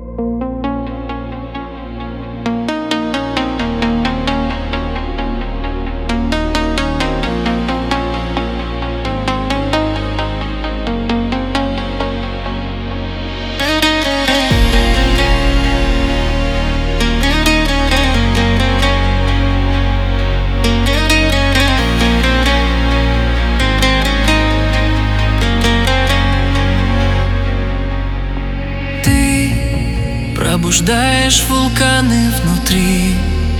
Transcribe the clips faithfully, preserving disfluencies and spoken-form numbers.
Пробуждаешь вулканы внутри.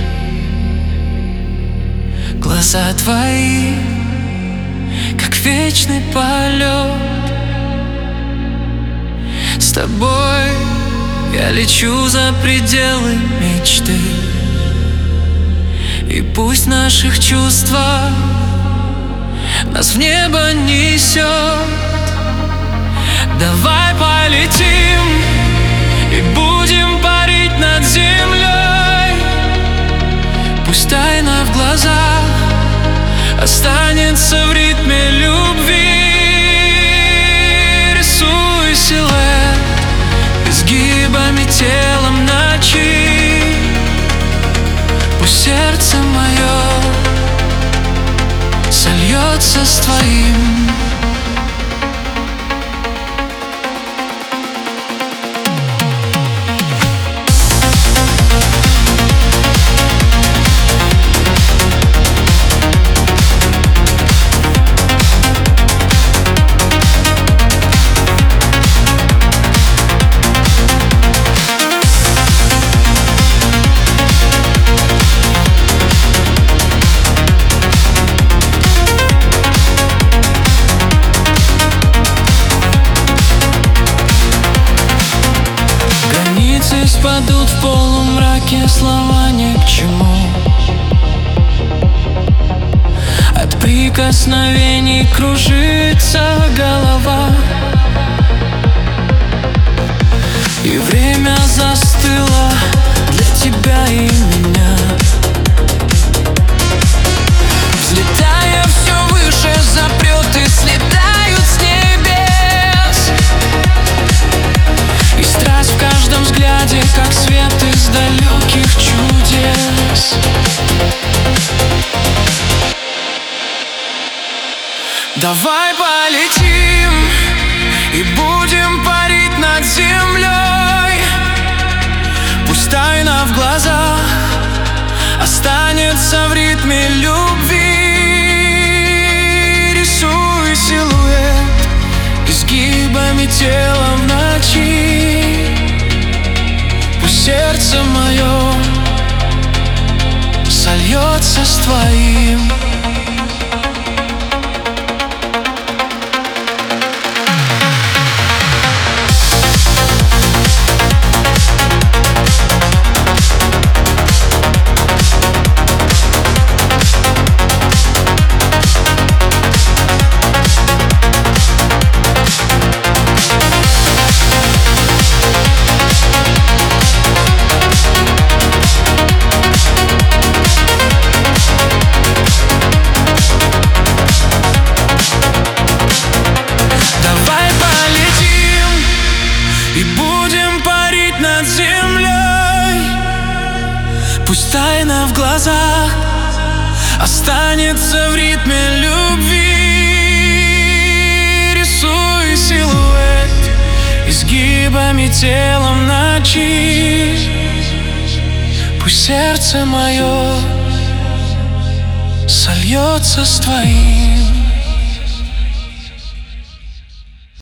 Глаза твои, как вечный полет. С тобой я лечу за пределы мечты. И пусть в наших чувствах нас в небо несет. Давай полетим и будем парить над землей. Пусть тайна в глазах останется в ритме любви. Рисуй силуэт изгибами тела в ночи. Пусть сердце мое сольется с твоим. Спадут в полумраке, слова ни к чему. От прикосновений кружится голова. И время застыло для тебя и меня. Взлетая все выше, запреты слетают с небес. И страсть в каждом взгляде, как свет из далеких чудес. Давай полетим и будем парить над землей. Пусть тайна в глазах останется в ритме любви. Рисуй силуэт изгибами тела в ночи. Пусть сердце мое сольется с твоим. И будем парить над землей. Пусть тайна в глазах останется в ритме любви. Рисуй силуэт изгибами тела в ночи. Пусть сердце мое сольется с твоим.